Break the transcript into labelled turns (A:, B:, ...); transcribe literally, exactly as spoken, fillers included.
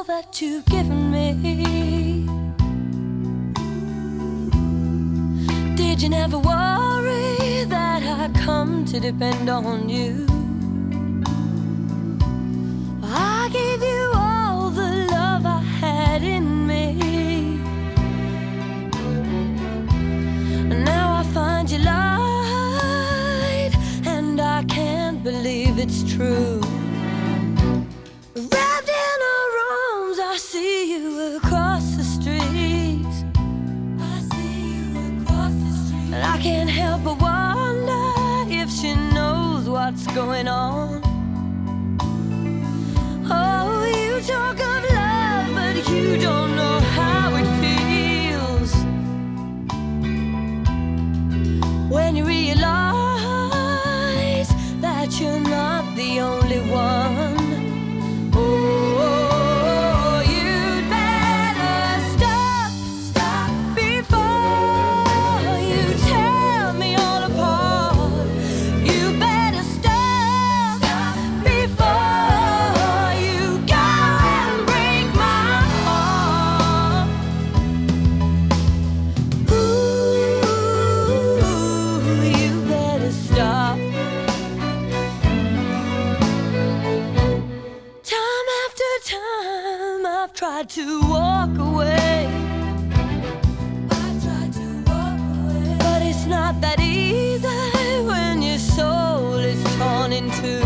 A: all that you've given me. Did you never worry that I come to depend on you? I gave you all the love I had in me, and now I find you lied, and I can't believe it's true. Wrapped in her arms, I see you across the street. I see you across the street, and I can't help but wonder if she knows what's going on. Oh, you talk of love, but you don't know how it feels when you realize that you're not the only one. Oh, you'd better stop, stop before you tear me all apart. You better stop, stop before you go and break my heart. Ooh, you better stop. Time after time I've tried to walk away. I've tried to walk away, but it's not that easy when your soul is torn in two.